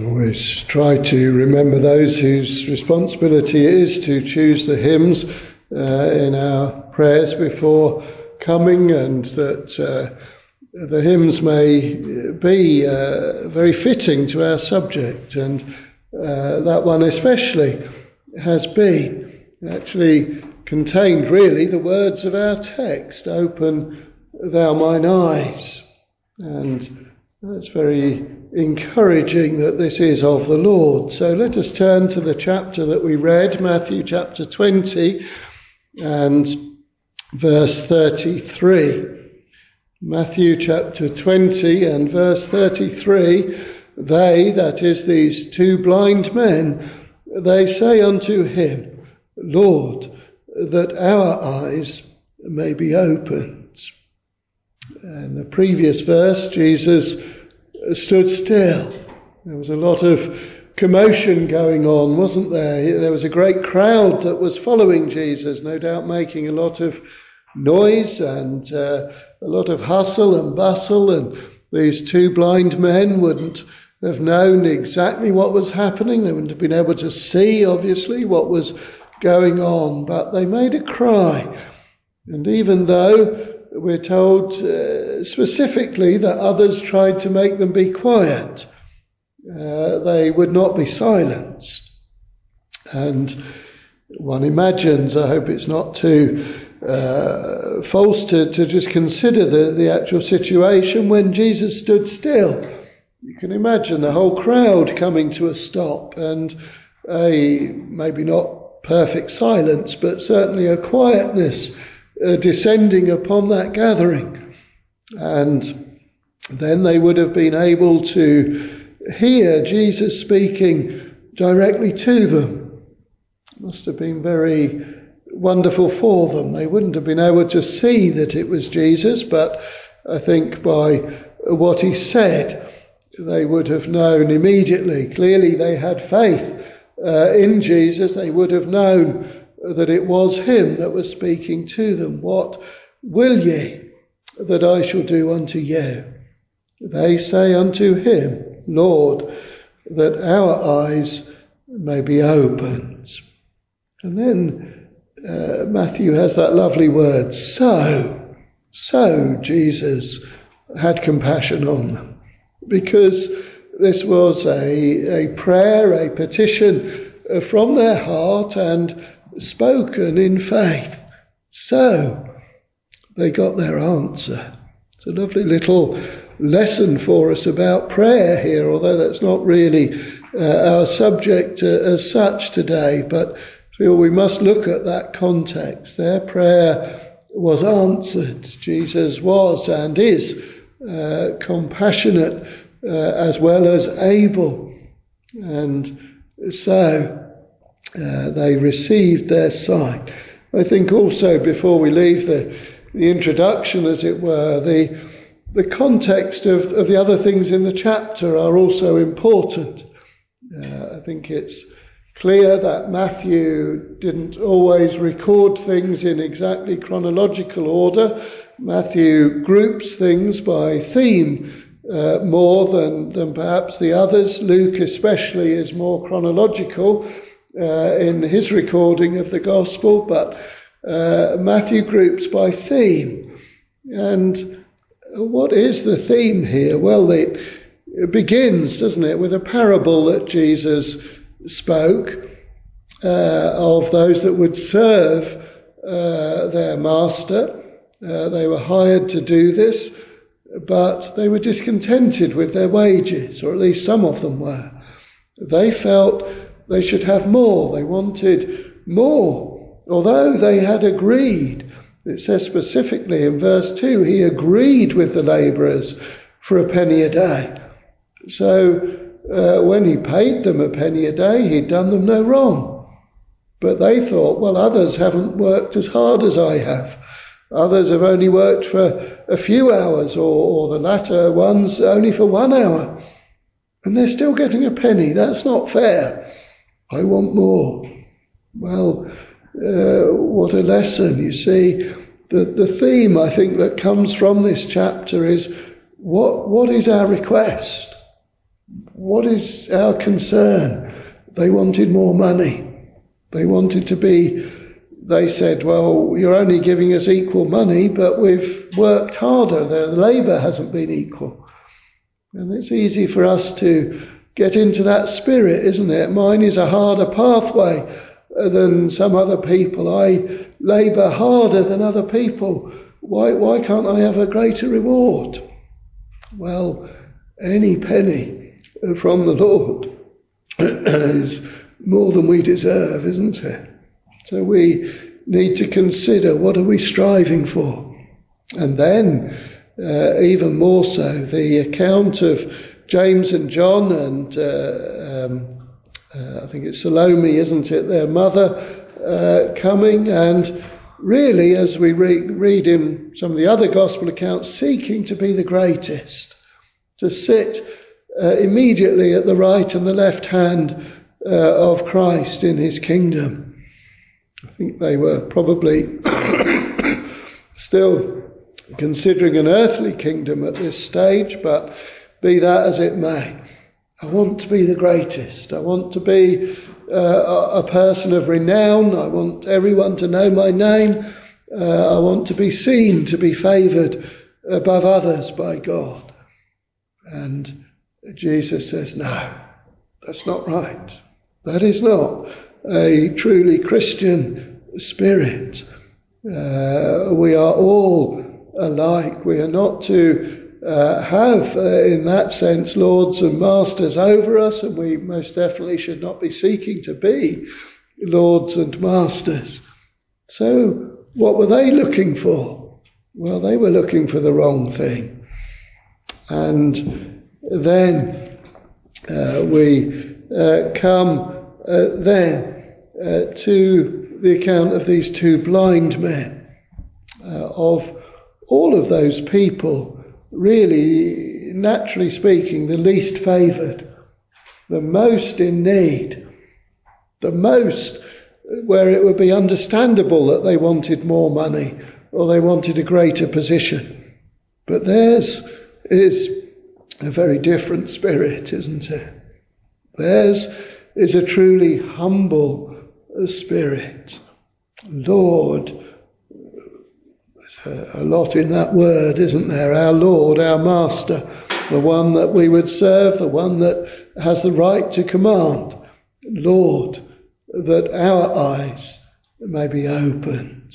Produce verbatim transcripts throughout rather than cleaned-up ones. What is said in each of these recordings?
always try to remember those whose responsibility it is to choose the hymns uh, in our prayers before coming, and that uh, the hymns may be uh, very fitting to our subject, and uh, that one especially has been actually contained really the words of our text, "Open thou mine eyes," and that's very encouraging that this is of the Lord. So let us turn to the chapter that we read, Matthew chapter twenty and verse thirty-three. Matthew chapter twenty and verse thirty-three, "They," that is these two blind men, "they say unto him, Lord, that our eyes may be opened." In the previous verse, Jesus stood still. There was a lot of commotion going on, wasn't there? There was a great crowd that was following Jesus, no doubt making a lot of noise and uh, a lot of hustle and bustle, and these two blind men wouldn't have known exactly what was happening. They wouldn't have been able to see, obviously, what was going on, but they made a cry. And even though we're told uh, specifically that others tried to make them be quiet, uh, they would not be silenced. And one imagines, I hope it's not too uh, false to, to just consider the, the actual situation when Jesus stood still. You can imagine the whole crowd coming to a stop, and a maybe not perfect silence, but certainly a quietness uh, descending upon that gathering. And then they would have been able to hear Jesus speaking directly to them. It must have been very wonderful for them. They wouldn't have been able to see that it was Jesus, but I think by what he said, they would have known immediately. Clearly they had faith uh, in Jesus. They would have known that it was him that was speaking to them. "What will ye that I shall do unto you?" They say unto him, "Lord, that our eyes may be opened." And then uh, Matthew has that lovely word, so. So Jesus had compassion on them, because this was a, a prayer, a petition from their heart and spoken in faith. So they got their answer. It's a lovely little lesson for us about prayer here, although that's not really uh, our subject uh, as such today, but I feel we must look at that context. Their prayer was answered. Jesus was and is uh, compassionate uh, as well as able, and so uh, they received their sight. I think also, before we leave the, the introduction, as it were, the the context of, of the other things in the chapter are also important. Uh, I think it's clear that Matthew didn't always record things in exactly chronological order. Matthew groups things by theme uh, more than, than perhaps the others. Luke especially is more chronological uh, in his recording of the gospel, but uh, Matthew groups by theme. And what is the theme here? Well, it, it begins, doesn't it, with a parable that Jesus spoke uh, of those that would serve uh, their master. Uh, they were hired to do this, but they were discontented with their wages, or at least some of them were. They felt they should have more. They wanted more, although they had agreed. It says specifically in verse two, he agreed with the labourers for a penny a day. So uh, when he paid them a penny a day, he'd done them no wrong. But they thought, well, others haven't worked as hard as I have. Others have only worked for a few hours, or, or the latter ones only for one hour. And they're still getting a penny. That's not fair. I want more. Well, uh, what a lesson. You see, the, the theme, I think, that comes from this chapter is, what what is our request? what is our concern? They wanted more money. They wanted to be, they said, well, you're only giving us equal money, but we've worked harder. The labour hasn't been equal. And it's easy for us to get into that spirit, isn't it? Mine is a harder pathway than some other people. I labour harder than other people. Why, why can't I have a greater reward? Well, any penny from the Lord is more than we deserve, isn't it? So we need to consider, what are we striving for? And then, uh, even more so, the account of James and John and uh, um, uh, I think it's Salome, isn't it, their mother uh, coming, and really, as we re- read in some of the other gospel accounts, seeking to be the greatest, to sit uh, immediately at the right and the left hand uh, of Christ in his kingdom. I think they were probably still considering an earthly kingdom at this stage, but be that as it may, I want to be the greatest. I want to be uh, a, a person of renown. I want everyone to know my name. Uh, I want to be seen, to be favoured above others by God. And Jesus says, no, that's not right. That is not a truly Christian spirit. Uh, we are all alike. We are not to uh, have, uh, in that sense, lords and masters over us, and we most definitely should not be seeking to be lords and masters. So what were they looking for? Well, they were looking for the wrong thing. And then uh, we uh, come uh, then uh, to the account of these two blind men, uh, of all of those people, really, naturally speaking, the least favoured, the most in need, the most where it would be understandable that they wanted more money or they wanted a greater position. But theirs is a very different spirit, isn't it? Theirs is a truly humble spirit. Lord, there's a lot in that word, isn't there? Our Lord, our Master, the one that we would serve, the one that has the right to command. Lord, that our eyes may be opened.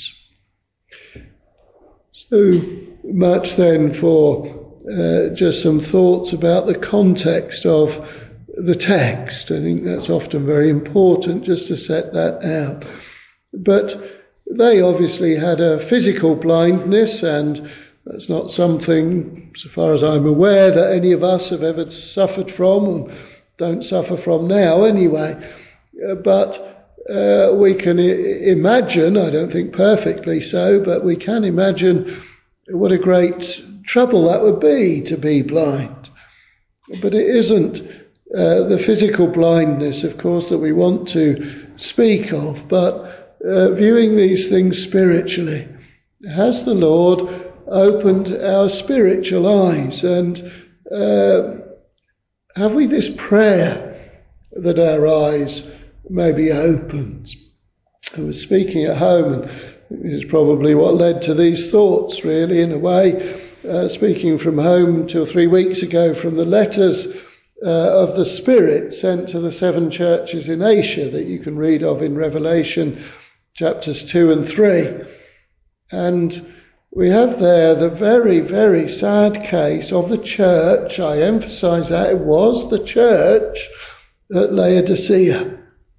So much then for uh, just some thoughts about the context of the text. I think that's often very important just to set that out. But they obviously had a physical blindness, and that's not something, so far as I'm aware, that any of us have ever suffered from, or don't suffer from now anyway. Uh, but uh, we can I- imagine, I don't think perfectly so, but we can imagine what a great trouble that would be to be blind. But it isn't uh, the physical blindness, of course, that we want to speak of, but uh, viewing these things spiritually. Has the Lord opened our spiritual eyes? And uh, have we this prayer that our eyes may be opened? I was speaking at home, and this is probably what led to these thoughts, really, in a way, uh, speaking from home two or three weeks ago from the letters uh, of the Spirit sent to the seven churches in Asia that you can read of in Revelation chapters two and three. And we have there the very, very sad case of the church. I emphasise that it was the church at Laodicea.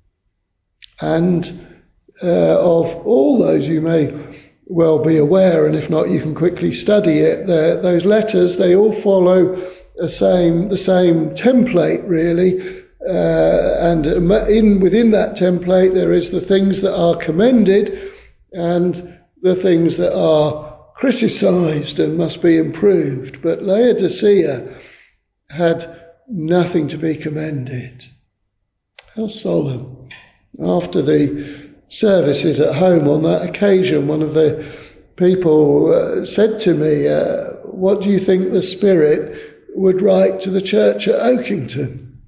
And uh, of all those, you may well be aware, and if not, you can quickly study it. Those letters, they all follow a same, the same template, really. Uh, and in within that template, there is the things that are commended and the things that are criticised and must be improved. But Laodicea had nothing to be commended. How solemn. After the services at home on that occasion, one of the people uh, said to me, uh, what do you think the Spirit would write to the church at Oakington?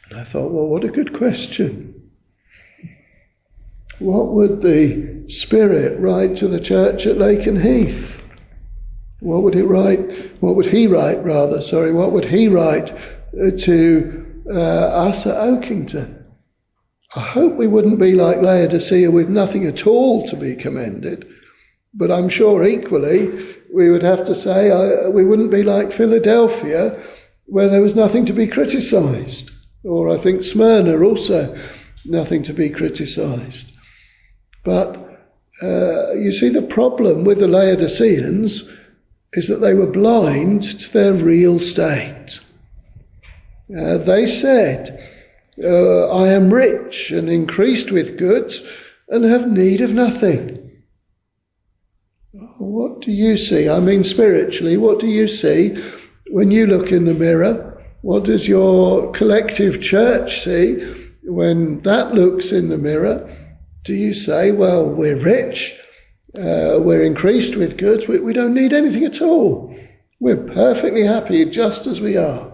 And I thought, well, what a good question. What would the Spirit write to the church at Lakenheath? What would it write? What would he write, rather? Sorry, what would he write to uh, us at Oakington? I hope we wouldn't be like Laodicea with nothing at all to be commended. But I'm sure equally we would have to say uh, we wouldn't be like Philadelphia, where there was nothing to be criticised. Or I think Smyrna also, nothing to be criticised. But uh, you see, the problem with the Laodiceans is that they were blind to their real state. Uh, they said, uh, I am rich and increased with goods and have need of nothing. What do you see? I mean, spiritually, what do you see when you look in the mirror? What does your collective church see when that looks in the mirror? Do you say, well, we're rich, uh, we're increased with goods, we, we don't need anything at all. We're perfectly happy just as we are.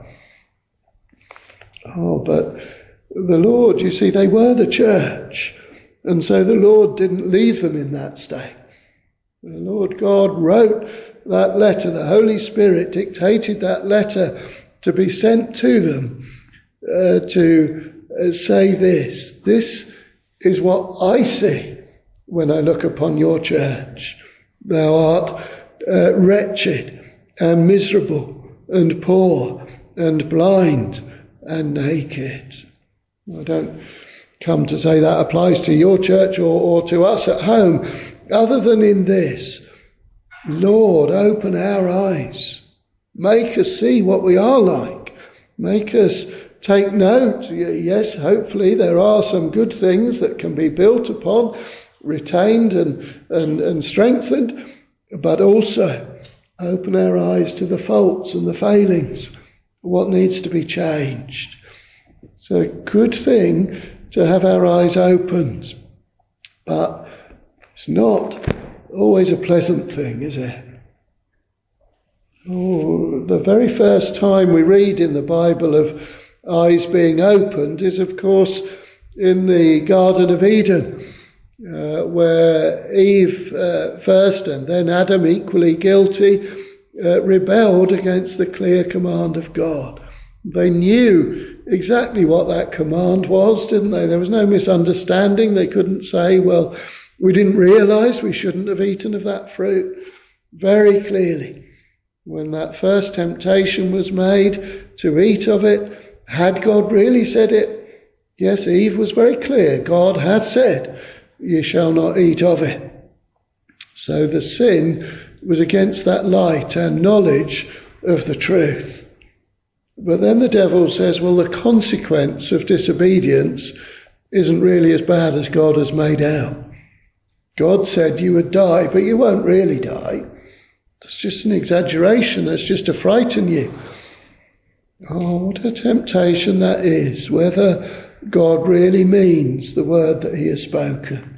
Oh, but the Lord, you see, they were the church, and so the Lord didn't leave them in that state. The Lord God wrote that letter, the Holy Spirit dictated that letter to be sent to them uh, to uh, say this. This is what I see when I look upon your church. Thou art uh, wretched and miserable and poor and blind and naked. I don't come to say that applies to your church or, or to us at home, other than in this. Lord, open our eyes. Make us see what we are like. Make us take note. Yes, hopefully there are some good things that can be built upon, retained and, and, and strengthened, but also open our eyes to the faults and the failings, what needs to be changed. It's a good thing to have our eyes opened, but it's not always a pleasant thing, is it? Oh, the very first time we read in the Bible of eyes being opened is, of course, in the Garden of Eden, uh, where Eve uh, first and then Adam, equally guilty, uh, rebelled against the clear command of God. They knew exactly what that command was, didn't they? There was no misunderstanding. They couldn't say, well, we didn't realise we shouldn't have eaten of that fruit. Very clearly, when that first temptation was made to eat of it, had God really said it? Yes, Eve was very clear. God had said, ye shall not eat of it. So the sin was against that light and knowledge of the truth. But then the devil says, well, the consequence of disobedience isn't really as bad as God has made out. God said you would die, but you won't really die. That's just an exaggeration. That's just to frighten you. Oh, what a temptation that is, whether God really means the word that he has spoken.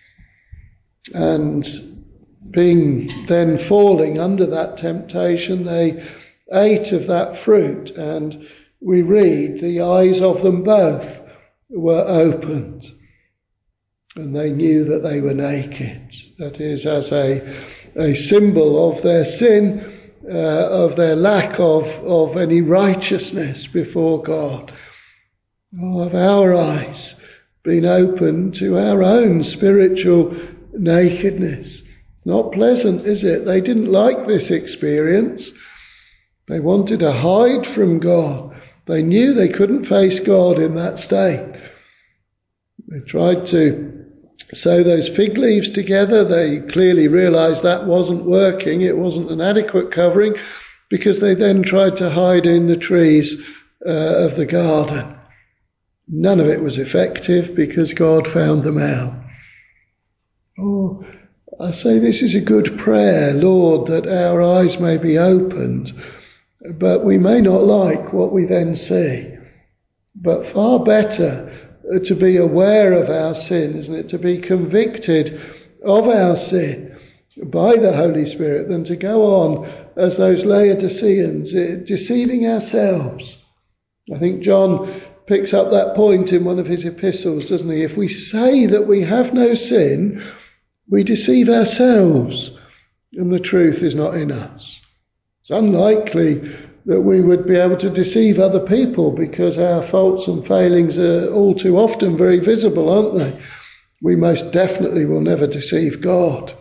And being then falling under that temptation, they ate of that fruit, and we read the eyes of them both were opened, and they knew that they were naked. That is, as a, a symbol of their sin, uh, of their lack of, of any righteousness before God, of our eyes being open to our own spiritual nakedness. Not pleasant, is it? They didn't like this experience. They wanted to hide from God. They knew they couldn't face God in that state. They tried to sew those fig leaves together. They clearly realised that wasn't working. It wasn't an adequate covering, because they then tried to hide in the trees uh, of the garden. None of it was effective, because God found them out. Oh, I say this is a good prayer, Lord, that our eyes may be opened. But we may not like what we then see. But far better to be aware of our sin, isn't it? To be convicted of our sin by the Holy Spirit than to go on as those Laodiceans, deceiving ourselves. I think John picks up that point in one of his epistles, doesn't he? If we say that we have no sin, we deceive ourselves, and the truth is not in us. It's unlikely that we would be able to deceive other people because our faults and failings are all too often very visible, aren't they? We most definitely will never deceive God.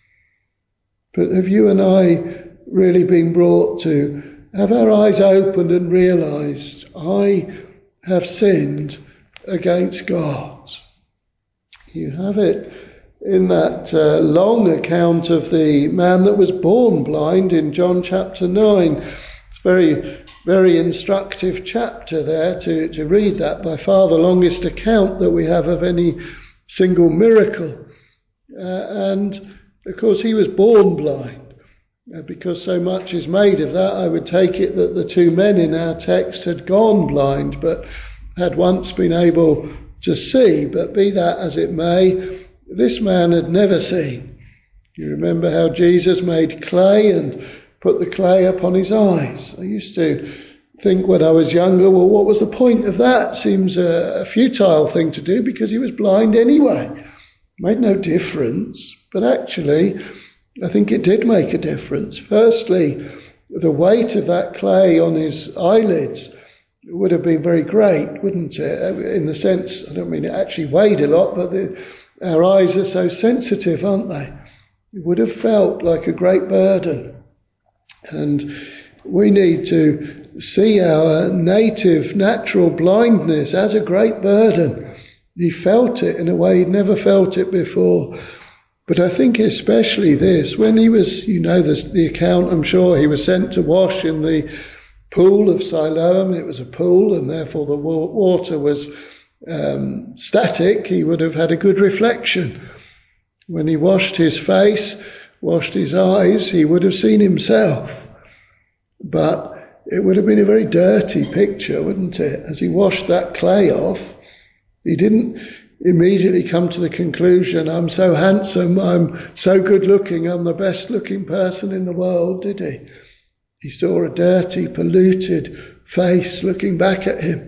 But have you and I really been brought to have our eyes opened and realised, I have sinned against God? You have it in that uh, long account of the man that was born blind in John chapter nine. It's a very, very instructive chapter there to, to read that, by far the longest account that we have of any single miracle. Uh, and of course he was born blind. Uh, because so much is made of that, I would take it that the two men in our text had gone blind, but had once been able to see. But be that as it may, this man had never seen. You remember how Jesus made clay and put the clay upon his eyes. I used to think when I was younger, well, what was the point of that? Seems a, a futile thing to do because he was blind anyway. It made no difference. But actually, I think it did make a difference. Firstly, the weight of that clay on his eyelids would have been very great, wouldn't it? In the sense, I don't mean it actually weighed a lot, but the, our eyes are so sensitive, aren't they? It would have felt like a great burden. And we need to see our native, natural blindness as a great burden. He felt it in a way he'd never felt it before. But I think especially this, when he was, you know the, the account, I'm sure, he was sent to wash in the pool of Siloam. It was a pool, and therefore the water was um, static. He would have had a good reflection. When he washed his face, washed his eyes, he would have seen himself. But it would have been a very dirty picture, wouldn't it? As he washed that clay off, he didn't immediately come to the conclusion, I'm so handsome, I'm so good looking, I'm the best looking person in the world, did he? He saw a dirty, polluted face looking back at him.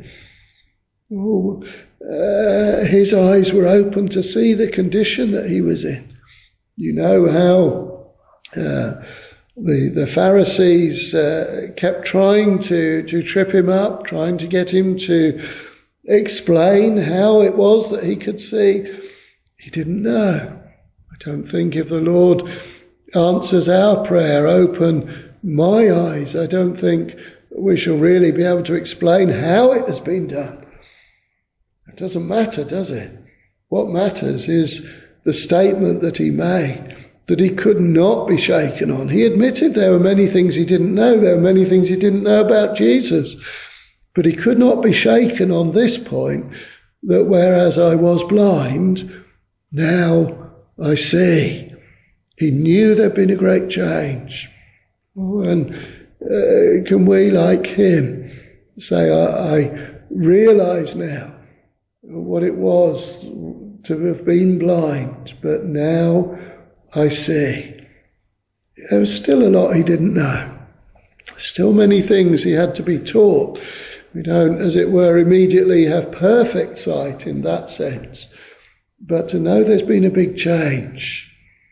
Oh, uh, his eyes were open to see the condition that he was in. You know how uh, the the Pharisees uh, kept trying to, to trip him up, trying to get him to explain how it was that he could see. He didn't know. I don't think if the Lord answers our prayer, open my eyes, I don't think we shall really be able to explain how it has been done. It doesn't matter, does it? What matters is the statement that he made, that he could not be shaken on. He admitted there were many things he didn't know. There were many things he didn't know about Jesus. But he could not be shaken on this point, that whereas I was blind, now I see. He knew there'd been a great change. Oh, and uh, can we, like him, say, I, I realise now what it was to have been blind, but now I see. There was still a lot he didn't know. Still many things he had to be taught. We don't, as it were, immediately have perfect sight in that sense. But to know there's been a big change.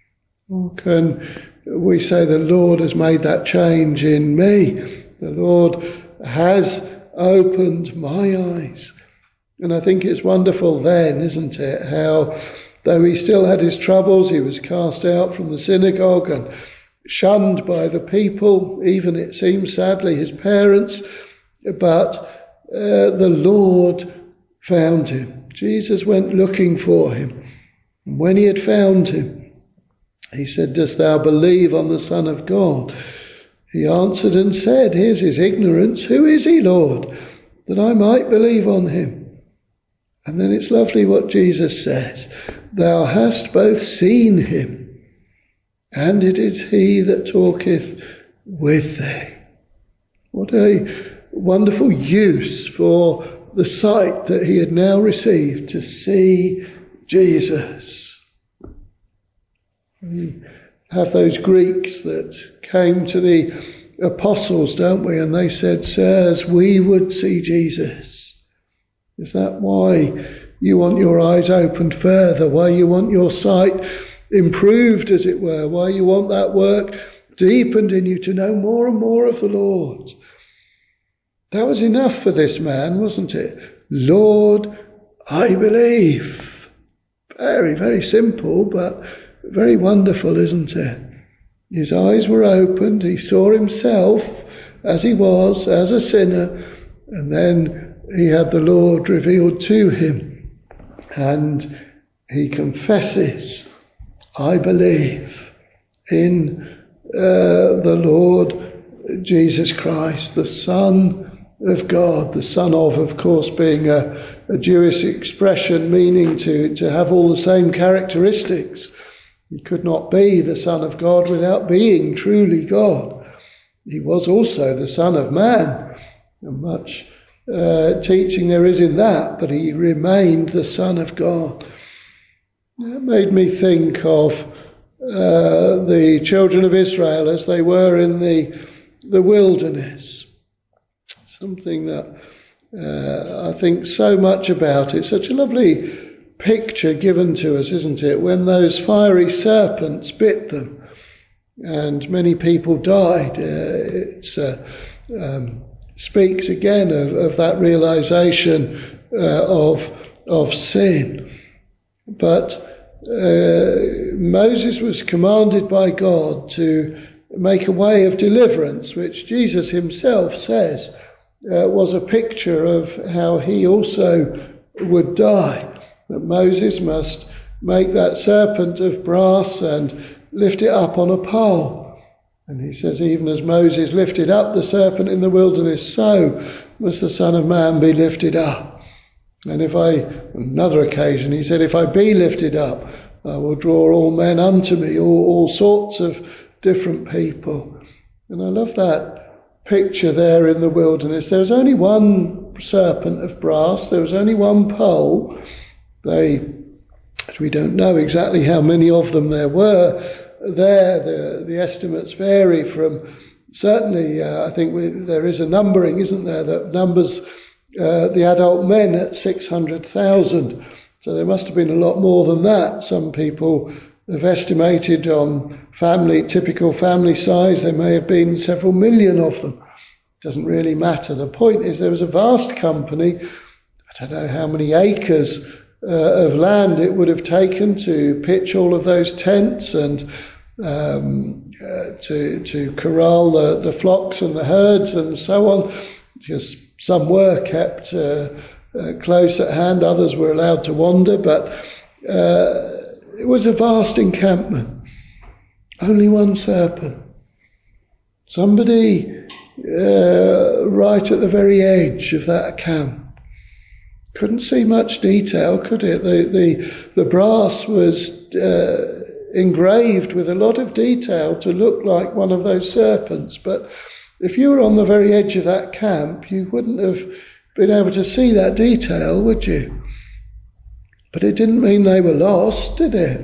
Can we say the Lord has made that change in me? The Lord has opened my eyes. And I think it's wonderful then, isn't it, how though he still had his troubles, he was cast out from the synagogue and shunned by the people, even it seems sadly his parents, but uh, the Lord found him. Jesus went looking for him. And when he had found him, he said, dost thou believe on the Son of God? He answered and said, here's his ignorance, who is he, Lord, that I might believe on him? And then it's lovely what Jesus says, thou hast both seen him, and it is he that talketh with thee. What a wonderful use for the sight that he had now received, to see Jesus. We have those Greeks that came to the apostles, don't we? And they said, sirs, we would see Jesus. Is that why you want your eyes opened further? Why you want your sight improved, as it were? Why you want that work deepened in you to know more and more of the Lord? That was enough for this man, wasn't it? Lord, I believe. Very, very simple, but very wonderful, isn't it? His eyes were opened. He saw himself as he was, as a sinner, and then he had the Lord revealed to him. And he confesses, I believe in uh, the Lord Jesus Christ, the Son of God. The Son of, of course, being a, a Jewish expression meaning to, to have all the same characteristics. He could not be the Son of God without being truly God. He was also the Son of Man, and much uh, teaching there is in that, but he remained the Son of God. It made me think of uh, the children of Israel as they were in the, the wilderness. Something that uh, I think so much about. It's such a lovely picture given to us, isn't it? When those fiery serpents bit them and many people died. Uh, it uh, um, speaks again of, of that realization uh, of, of sin. But uh, Moses was commanded by God to make a way of deliverance, which Jesus himself says uh, was a picture of how he also would die. That Moses must make that serpent of brass and lift it up on a pole. And he says, even as Moses lifted up the serpent in the wilderness, so must the Son of Man be lifted up. And if I, on another occasion, he said, if I be lifted up, I will draw all men unto me, all, all sorts of different people. And I love that picture there in the wilderness. There was only one serpent of brass, there was only one pole. They, we don't know exactly how many of them there were there. The, the estimates vary from, certainly uh, I think we, there is a numbering, isn't there, that numbers uh, the adult men at six hundred thousand. So there must have been a lot more than that. Some people have estimated on family, typical family size, there may have been several million of them. Doesn't really matter. The point is there was a vast company. I don't know how many acres Uh, of land it would have taken to pitch all of those tents and um, uh, to to corral the, the flocks and the herds and so on. Because some were kept uh, uh, close at hand, others were allowed to wander, but uh, it was a vast encampment. Only one serpent. Somebody uh, right at the very edge of that camp. Couldn't see much detail, could it? The the, the brass was uh, engraved with a lot of detail to look like one of those serpents. But if you were on the very edge of that camp, you wouldn't have been able to see that detail, would you? But it didn't mean they were lost, did it?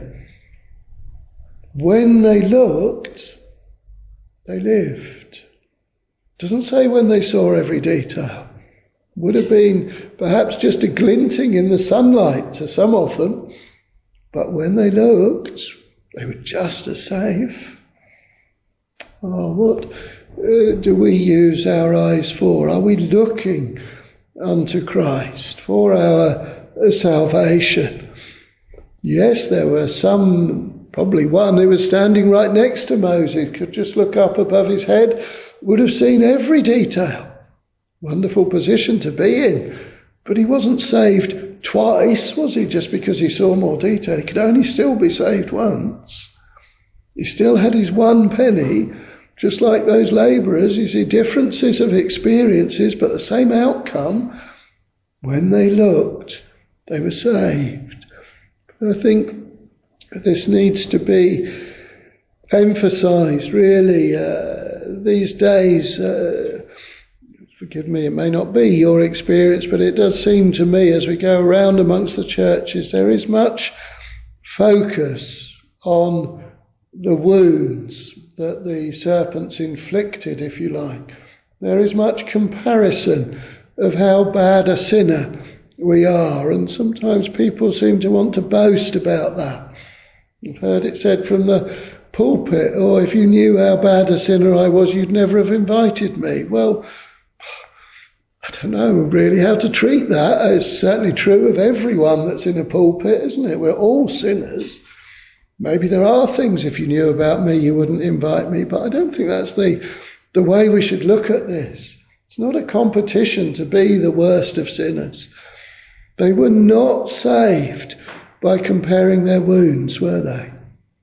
When they looked, they lived. Doesn't say when they saw every detail. Would have been perhaps just a glinting in the sunlight to some of them, but when they looked, they were just as safe. Oh, what uh, do we use our eyes for? Are we looking unto Christ for our uh, salvation? Yes, there were some, probably one who was standing right next to Moses, could just look up above his head, would have seen every detail. Wonderful position to be in. But he wasn't saved twice, was he, just because he saw more detail? He could only still be saved once. He still had his one penny, just like those labourers. You see differences of experiences, but the same outcome. When they looked, they were saved. And I think this needs to be emphasised, really, uh, these days. Uh, Forgive me, it may not be your experience, but it does seem to me as we go around amongst the churches, there is much focus on the wounds that the serpents inflicted, if you like. There is much comparison of how bad a sinner we are. And sometimes people seem to want to boast about that. I've heard it said from the pulpit, oh, if you knew how bad a sinner I was, you'd never have invited me. Well, I don't know really how to treat that. It's certainly true of everyone that's in a pulpit, isn't it? We're all sinners. Maybe there are things, if you knew about me, you wouldn't invite me, but I don't think that's the, the way we should look at this. It's not a competition to be the worst of sinners. They were not saved by comparing their wounds, were they?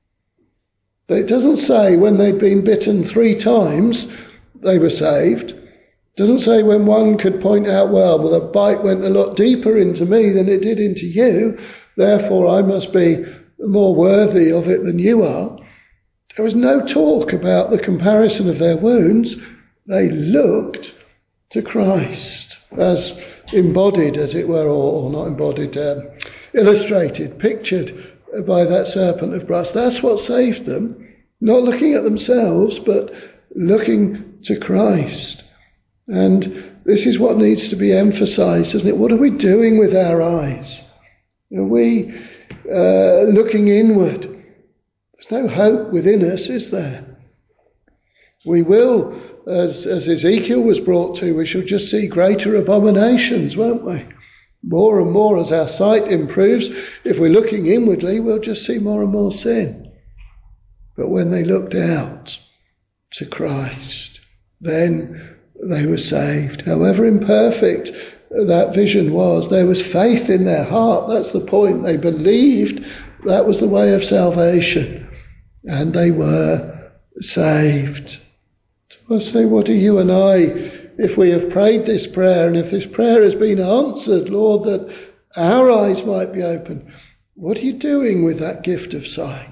It doesn't say when they'd been bitten three times they were saved. It doesn't say when one could point out, well, well, the bite went a lot deeper into me than it did into you, therefore I must be more worthy of it than you are. There was no talk about the comparison of their wounds. They looked to Christ as embodied, as it were, or, or not embodied, um, illustrated, pictured by that serpent of brass. That's what saved them. Not looking at themselves, but looking to Christ. And this is what needs to be emphasized, isn't it? What are we doing with our eyes? Are we uh, looking inward? There's no hope within us, is there? We will, as, as Ezekiel was brought to, we shall just see greater abominations, won't we? More and more as our sight improves, if we're looking inwardly, we'll just see more and more sin. But when they looked out to Christ, then they were saved. However imperfect that vision was, there was faith in their heart. That's the point. They believed that was the way of salvation, and they were saved. So I say, what do you and I, if we have prayed this prayer, and if this prayer has been answered, Lord, that our eyes might be open, what are you doing with that gift of sight?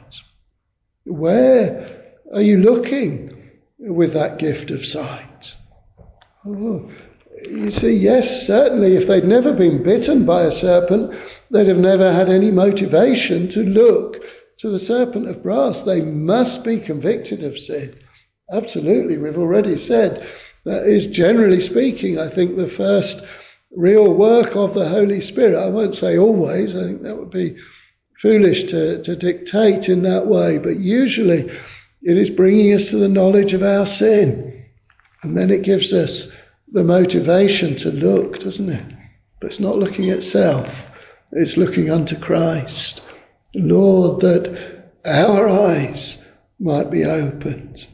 Where are you looking with that gift of sight? Oh, you see, yes, certainly if they'd never been bitten by a serpent, they'd have never had any motivation to look to the serpent of brass. They must be convicted of sin. Absolutely, we've already said that is, generally speaking, I think the first real work of the Holy Spirit. I won't say always, I think that would be foolish to, to dictate in that way, but usually it is bringing us to the knowledge of our sin, and then it gives us the motivation to look, doesn't it? But it's not looking at self, it's looking unto Christ. Lord, that our eyes might be opened.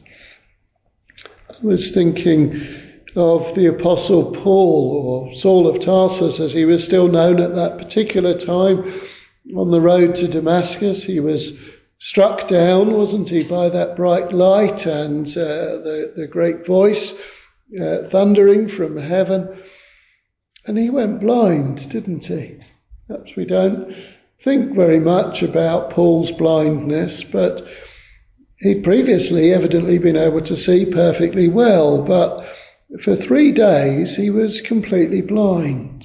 I was thinking of the Apostle Paul, or Saul of Tarsus as he was still known at that particular time. On the road to Damascus, he was struck down, wasn't he, by that bright light and uh, the, the great voice uh, thundering from heaven. And he went blind, didn't he? Perhaps we don't think very much about Paul's blindness, but he'd previously evidently been able to see perfectly well, but for three days he was completely blind.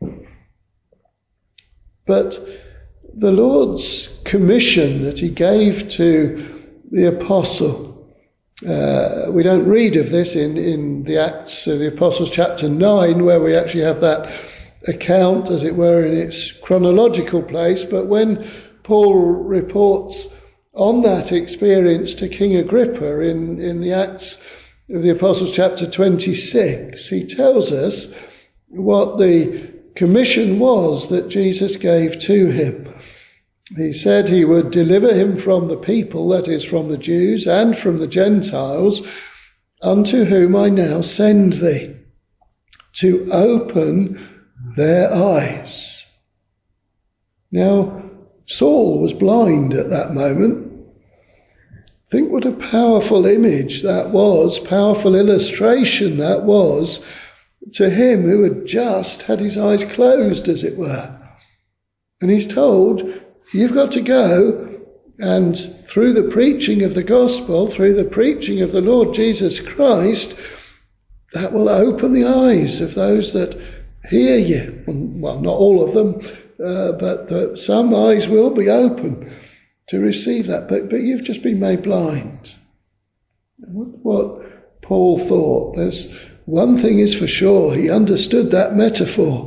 But the Lord's commission that he gave to the apostle, uh, we don't read of this in, in the Acts of the Apostles chapter nine, where we actually have that account, as it were, in its chronological place, but when Paul reports on that experience to King Agrippa in, in the Acts of the Apostles chapter twenty-six, he tells us what the commission was that Jesus gave to him. He said he would deliver him from the people, that is, from the Jews and from the Gentiles, unto whom I now send thee, to open their eyes. Now, Saul was blind at that moment. Think what a powerful image that was, powerful illustration that was to him who had just had his eyes closed, as it were. And he's told, you've got to go and through the preaching of the gospel, through the preaching of the Lord Jesus Christ, that will open the eyes of those that hear you. Well, not all of them, uh, but uh, some eyes will be open to receive that. But, but you've just been made blind. What, what Paul thought, there's one thing is for sure, he understood that metaphor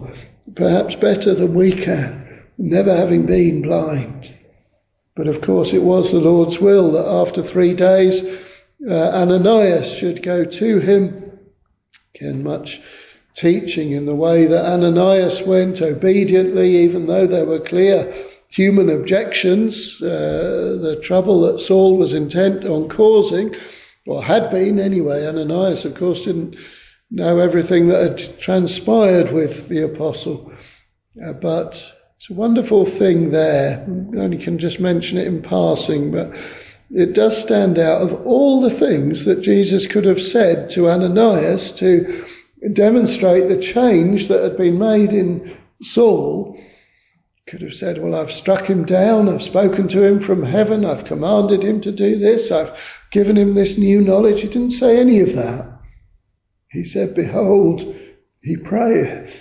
perhaps better than we can, never having been blind. But of course it was the Lord's will that after three days uh, Ananias should go to him. Again, much teaching in the way that Ananias went obediently, even though there were clear human objections, uh, the trouble that Saul was intent on causing, or had been anyway. Ananias, of course, didn't know everything that had transpired with the apostle, uh, but it's a wonderful thing there. I only can just mention it in passing, but it does stand out of all the things that Jesus could have said to Ananias to demonstrate the change that had been made in Saul. Could have said, well, I've struck him down, I've spoken to him from heaven, I've commanded him to do this, I've given him this new knowledge. He didn't say any of that. He said, behold, he prayeth.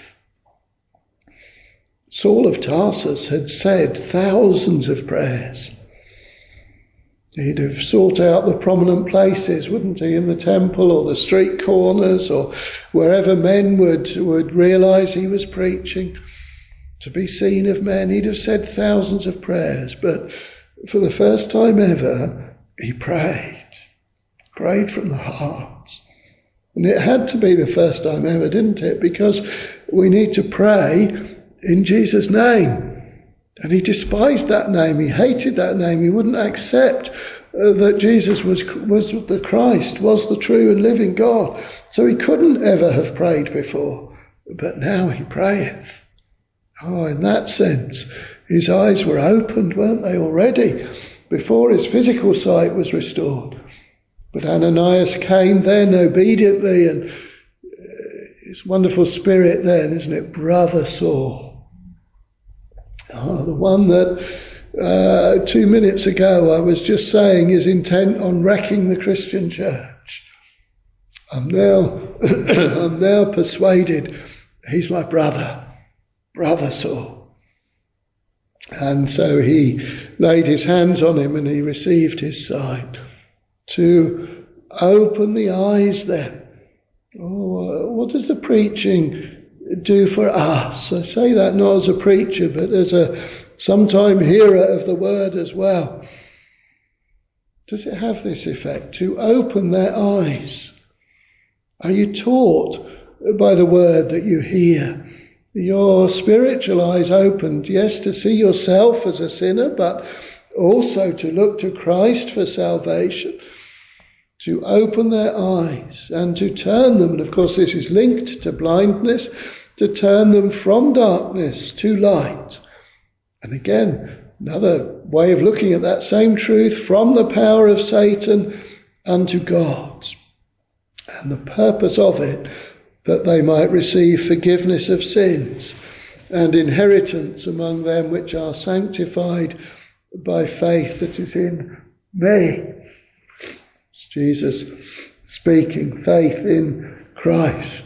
Saul of Tarsus had said thousands of prayers. He'd have sought out the prominent places, wouldn't he, in the temple or the street corners or wherever men would, would realise he was preaching, to be seen of men. He'd have said thousands of prayers, but for the first time ever, he prayed. Prayed from the heart. And it had to be the first time ever, didn't it? Because we need to pray in Jesus' name. And he despised that name. He hated that name. He wouldn't accept uh, that Jesus was was the Christ, was the true and living God. So he couldn't ever have prayed before. But now he prayeth. Oh, in that sense, his eyes were opened, weren't they, already, before his physical sight was restored. But Ananias came then obediently, and his wonderful spirit then, isn't it, Brother Saul. Oh, the one that uh, two minutes ago I was just saying is intent on wrecking the Christian church. I'm now, I'm now persuaded he's my brother. Brother Saul. And so he laid his hands on him and he received his sight. To open the eyes then. Oh, what does the preaching do for us? I say that not as a preacher, but as a sometime hearer of the word as well. Does it have this effect? To open their eyes. Are you taught by the word that you hear? Your spiritual eyes opened, yes, to see yourself as a sinner, but also to look to Christ for salvation, to open their eyes and to turn them, and of course this is linked to blindness, to turn them from darkness to light. And again, another way of looking at that same truth, from the power of Satan unto God. And the purpose of it, that they might receive forgiveness of sins and inheritance among them which are sanctified by faith that is in me. It's Jesus speaking, faith in Christ.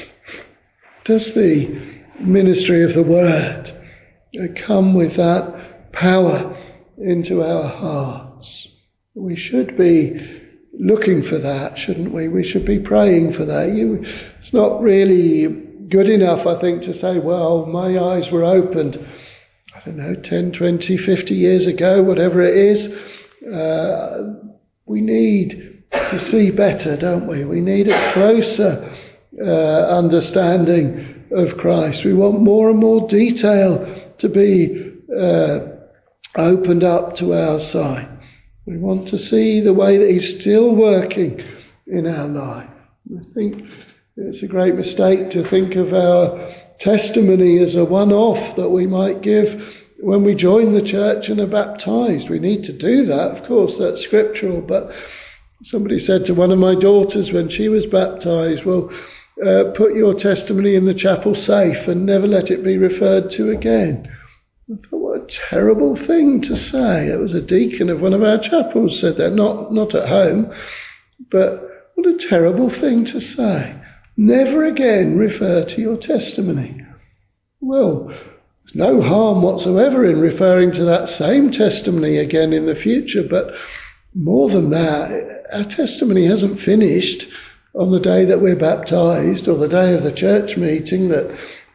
Does the ministry of the word come with that power into our hearts? We should be looking for that, shouldn't we? We should be praying for that. You, it's not really good enough, I think, to say, well, my eyes were opened, I don't know, ten, twenty, fifty years ago, whatever it is. Uh, we need to see better, don't we? We need a closer uh, understanding of Christ. We want more and more detail to be uh, opened up to our sight. We want to see the way that he's still working in our life. I think it's a great mistake to think of our testimony as a one-off that we might give when we join the church and are baptized. We need to do that, of course, that's scriptural. But somebody said to one of my daughters when she was baptized, well, uh, put your testimony in the chapel safe and never let it be referred to again. I thought, what a terrible thing to say. It was a deacon of one of our chapels said that, not, not at home, but what a terrible thing to say. Never again refer to your testimony. Well, there's no harm whatsoever in referring to that same testimony again in the future, but more than that, our testimony hasn't finished on the day that we're baptized or the day of the church meeting that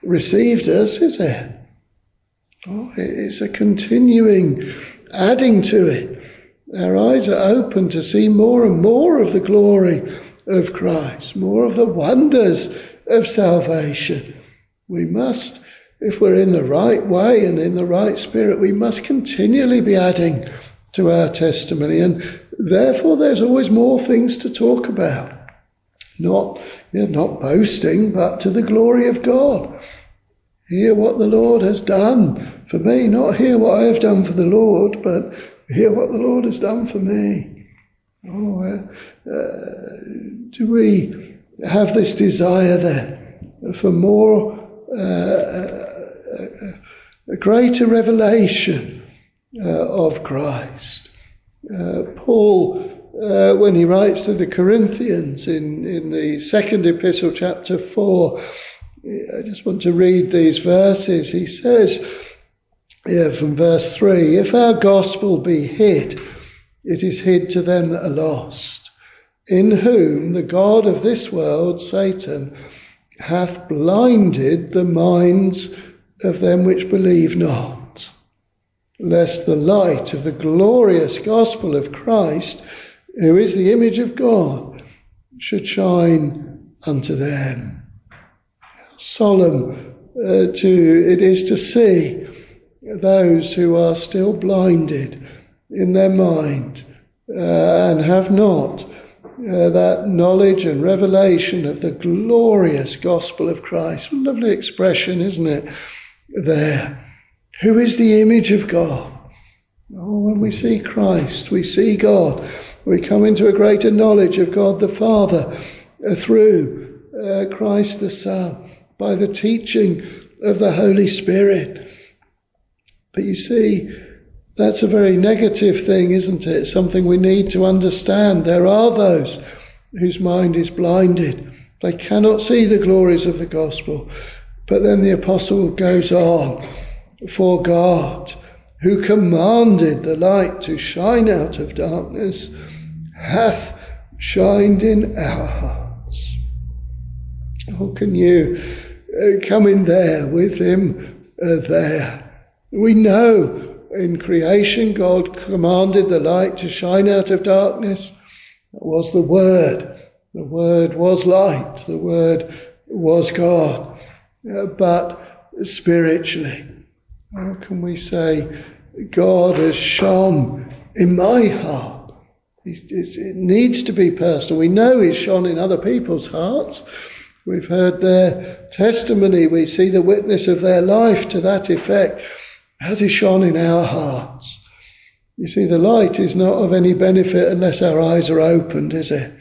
received us, is it? Oh, it's a continuing adding to it. Our eyes are open to see more and more of the glory of Christ, more of the wonders of salvation. We must, if we're in the right way and in the right spirit, we must continually be adding to our testimony, and therefore there's always more things to talk about. Not, you know, not boasting, but to the glory of God. Hear what the Lord has done for me, not hear what I have done for the Lord, but hear what the Lord has done for me. Oh, uh, uh, do we have this desire then for more, uh, a, a greater revelation uh, of Christ? Uh, Paul, uh, when he writes to the Corinthians in, in the second epistle, chapter four, I just want to read these verses. He says, yeah, from verse three, if our gospel be hid, it is hid to them that are lost, in whom the God of this world, Satan, hath blinded the minds of them which believe not, lest the light of the glorious gospel of Christ, who is the image of God, should shine unto them. Solemn uh, to it is to see those who are still blinded in their mind uh, and have not uh, that knowledge and revelation of the glorious gospel of Christ. Lovely expression, isn't it? There, who is the image of God. Oh, when we see Christ, we see God. We come into a greater knowledge of God the Father uh, through uh, Christ the Son, by the teaching of the Holy Spirit. But you see, that's a very negative thing, isn't it? Something we need to understand. There are those whose mind is blinded. They cannot see the glories of the gospel. But then the apostle goes on, for God, who commanded the light to shine out of darkness, hath shined in our hearts. Oh, can you uh, come in there with him uh, there? We know in creation God commanded the light to shine out of darkness. That was the Word. The Word was light. The Word was God. Uh, but spiritually, how can we say God has shone in my heart? It needs to be personal. We know he's shone in other people's hearts. We've heard their testimony. We see the witness of their life to that effect. Has he shone in our hearts? You see, the light is not of any benefit unless our eyes are opened, is it?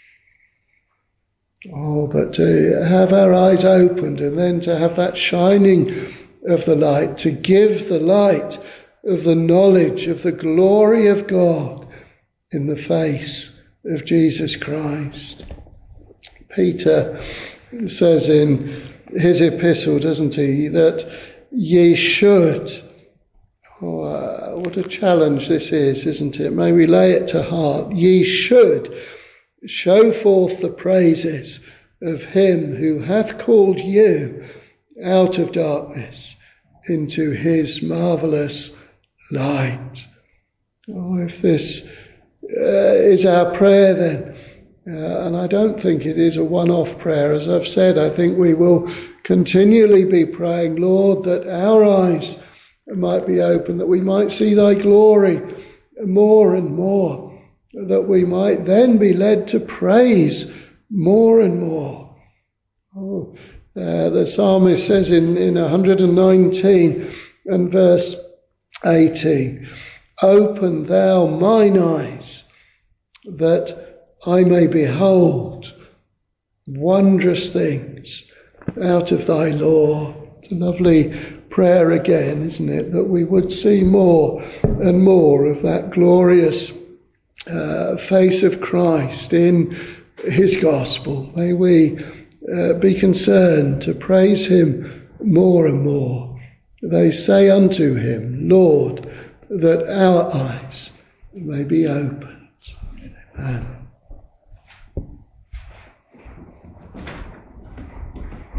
Oh, but to have our eyes opened and then to have that shining of the light, to give the light of the knowledge of the glory of God in the face of Jesus Christ. Peter says in his epistle, doesn't he, that ye should, oh, uh, what a challenge this is, isn't it? May we lay it to heart. Ye should show forth the praises of him who hath called you out of darkness into his marvellous light. Oh, if this uh, is our prayer then, Uh, and I don't think it is a one-off prayer. As I've said, I think we will continually be praying, Lord, that our eyes might be open, that we might see thy glory more and more, that we might then be led to praise more and more. Oh, uh, the psalmist says in, in one nineteen and verse eighteen, open thou mine eyes, that I may behold wondrous things out of thy law. It's a lovely prayer again, isn't it? That we would see more and more of that glorious uh, face of Christ in his gospel. May we uh, be concerned to praise him more and more. They say unto him, Lord, that our eyes may be opened. Amen.